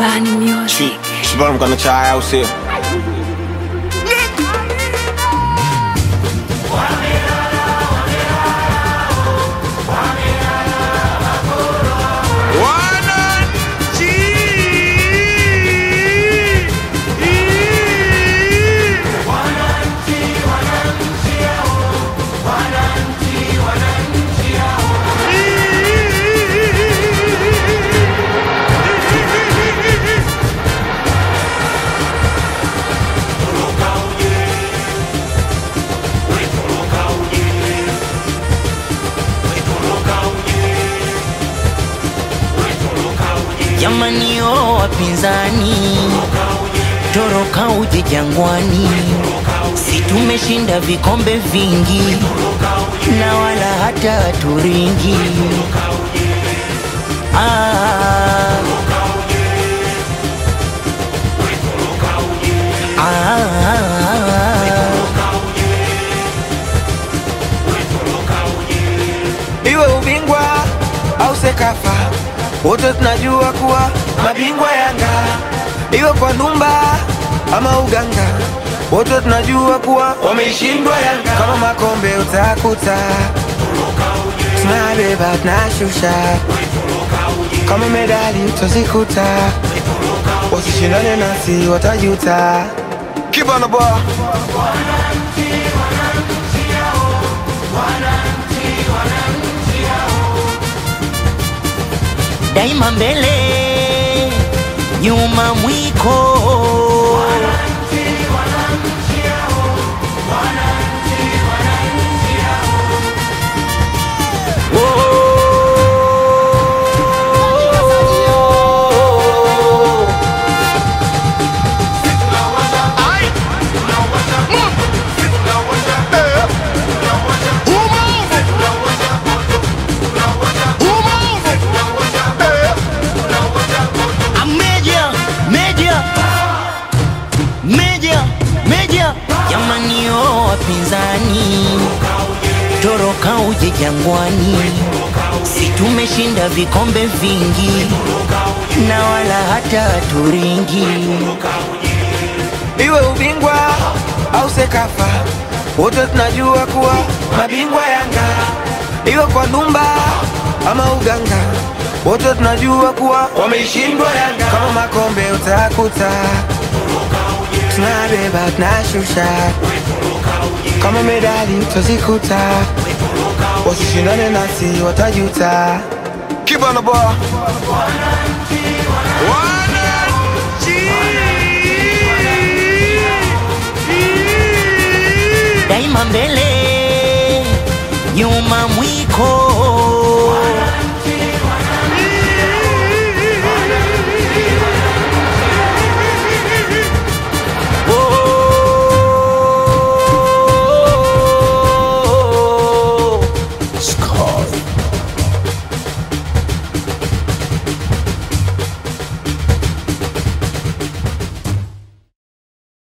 Bani Music. Shabam gonna try out here. Jamani o wapinzani, toroka uje Jangwani. Si tumeshinda vikombe vingi na wala hata turingi. Iwe ubingwa au Sekafa, wote tunajua kuwa mabingwa Yanga. Iwe kwa Numba ama Uganga, wote tunajua kuwa wameishindwa Yanga. Kama makombe utakuta tunabeba tunashusha, kama medali utazikuta, wasishindane nasi watajuta. Keep on the ball. Daima mbele, nyuma mwiko. Jamani o wapinzani, toroka uje Jangwani. Si tumeshinda vikombe vingi na wala hata turingi. Iwe ubingwa au Sekafa, wote tunajua kuwa mabingwa Yanga. Iwe kwa Numba ama Uganga, wote tunajua kuwa wameishindwa Yanga. Kama makombe utakuta tunabeba tunashusha, kama medali utazikuta, wasishindane nasi watajuta. Keep on the ball. Daima mbele, nyuma mwiko.